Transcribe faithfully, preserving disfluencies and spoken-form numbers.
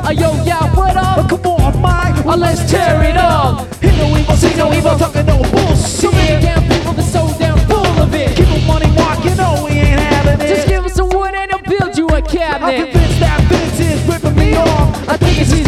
Uh, yo, yeah, what up? Oh, come on, Mike. Uh, let's tear it up. Hear no evil, see no evil, talking no bullshit. So many damn people that's so damn full of it. Keep on money walking, no, we ain't having it. Just give us some wood and they'll build you a I'm cabinet. convinced that Vince is ripping me off. I think it's his